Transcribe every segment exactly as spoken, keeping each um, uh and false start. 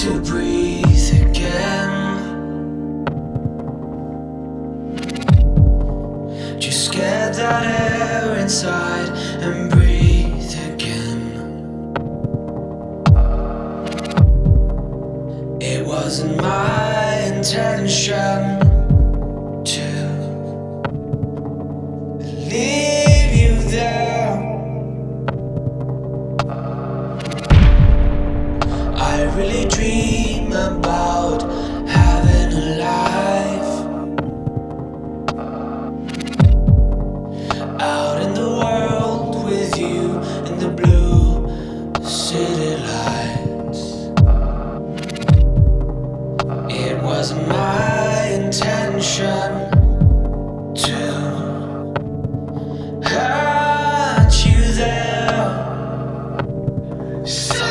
to breathe again. Just get that air inside and breathe again. It wasn't my intention to leave you there. I really dream about having a life out in the world with you in the blue city lights. It wasn't my intention to hurt you there. So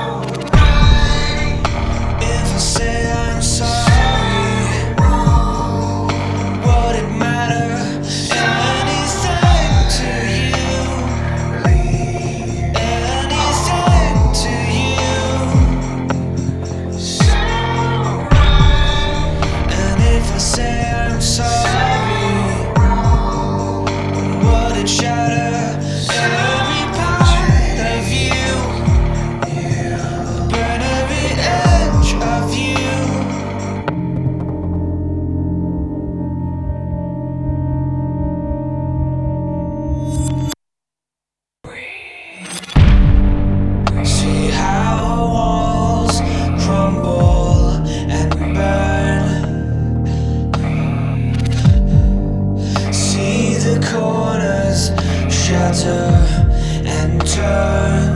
if I say I'm sorry, would it matter anything to you? Anything to you? And if I say I'm sorry, would it shatter every part of you? Burn every edge of you? See how our walls crumble and burn. See the corners shatter and turn.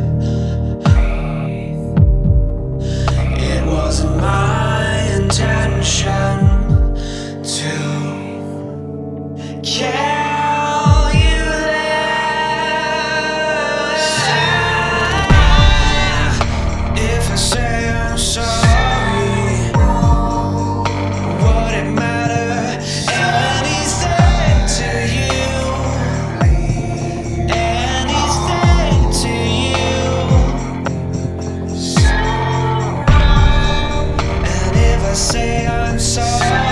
It wasn't my intention to kill you there. If I say I'm sorry, would it matter anything to you? Anything to you? And if I say I'm sorry,